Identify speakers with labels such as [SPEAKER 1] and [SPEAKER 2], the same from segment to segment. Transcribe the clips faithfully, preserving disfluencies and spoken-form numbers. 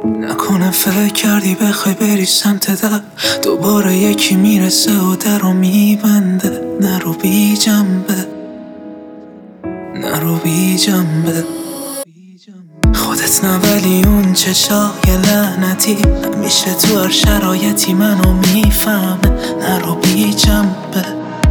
[SPEAKER 1] نکنه فکر کردی بخوای بری سمت در، دوباره یکی میرسه و در رو میبنده. نرو بی جنبه، نرو بی جنبه. خودت نه ولی اون چشای لعنتی همیشه تو هر شرایطی منو میفهمه. نرو بی جنبه،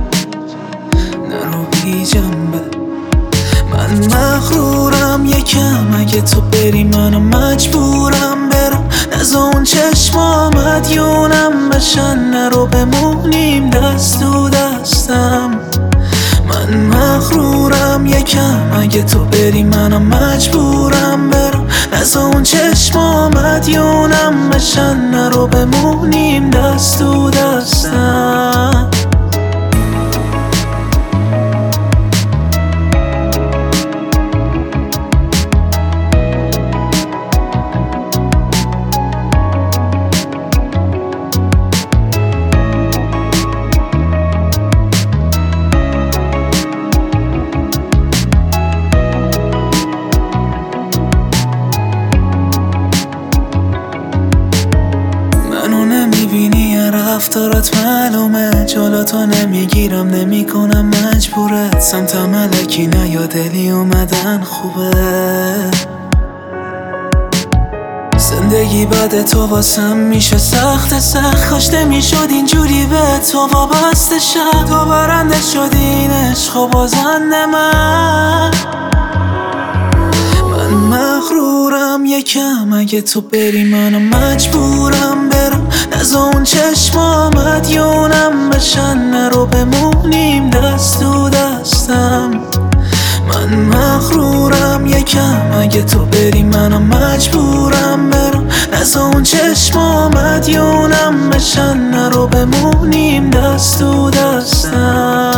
[SPEAKER 1] نرو بی جنبه. من مغرورم یکم، اگه تو بری منو مجبورم برم. نزا اون چشما مدیونم بشن، نرو بمونیم دست تو دستم. من مغرورم یکم، اگه تو بری منم مجبورم برم. نزا اون چشما مدیونم بشن، نرو بمونیم دست تو دستم. رفتارات معلومه، جلوتو نمیگیرم نمیکنم مجبورت. سمت ملکی نیا، دلی اومدن خوبه. زندگی بعد تو واسم میشه سخت سخت، کاش نمیشد اینجوری به تو وابسته شم. تو برنده شدی این عشق و بازنده من. من مغرورم یکم، اگه تو بری منم مجبورم برم. نزا اون چشما مدیونم بشن، نرو بمونیم دست تو دستم. من مغرورم یکم، اگه تو بری منم مجبورم برم. نزا اون چشما مدیونم بشن، نرو بمونیم دست تو دستم.